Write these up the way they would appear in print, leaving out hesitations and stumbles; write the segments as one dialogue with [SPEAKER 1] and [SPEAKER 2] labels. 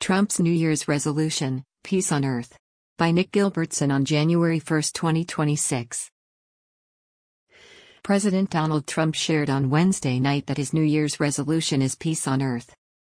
[SPEAKER 1] Trump's New Year's resolution, Peace on Earth. By Nick Gilbertson on January 1, 2026. President Donald Trump shared on Wednesday night that his New Year's resolution is peace on Earth.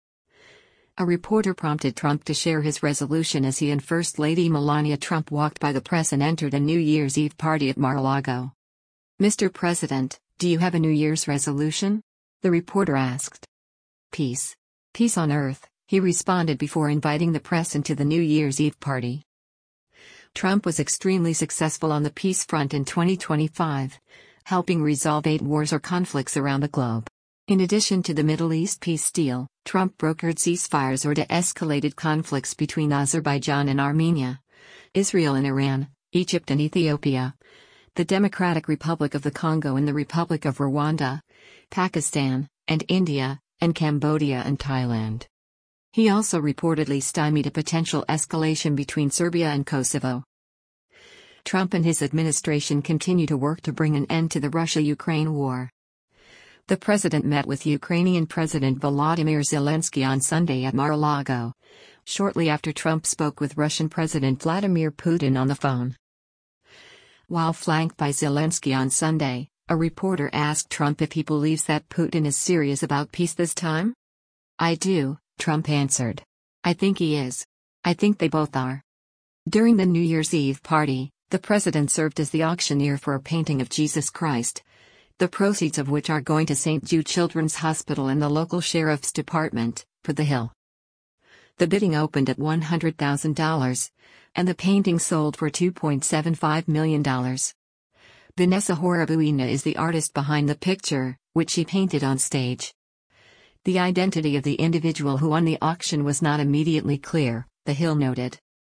[SPEAKER 1] A reporter prompted Trump to share his resolution as he and First Lady Melania Trump walked by the press and entered a New Year's Eve party at Mar-a-Lago. "Mr. President, do you have a New Year's resolution?" the reporter asked. "Peace. Peace on Earth," he responded before inviting the press into the New Year's Eve party. Trump was extremely successful on the peace front in 2025, helping resolve 8 wars or conflicts around the globe. In addition to the Middle East peace deal, Trump brokered ceasefires or de-escalated conflicts between Azerbaijan and Armenia, Israel and Iran, Egypt and Ethiopia, the Democratic Republic of the Congo and the Republic of Rwanda, Pakistan, and India, and Cambodia and Thailand. He also reportedly stymied a potential escalation between Serbia and Kosovo. Trump and his administration continue to work to bring an end to the Russia-Ukraine war. The president met with Ukrainian President Volodymyr Zelensky on Sunday at Mar-a-Lago, shortly after Trump spoke with Russian President Vladimir Putin on the phone. While flanked by Zelensky on Sunday, a reporter asked Trump if he believes that Putin is serious about peace this time. "I do," Trump answered. "I think he is. I think they both are." During the New Year's Eve party, the president served as the auctioneer for a painting of Jesus Christ, the proceeds of which are going to St. Jude Children's Hospital and the local sheriff's department, for the Hill. The bidding opened at $100,000, and the painting sold for $2.75 million. Vanessa Horabuena is the artist behind the picture, which she painted on stage. The identity of the individual who won the auction was not immediately clear, the Hill noted.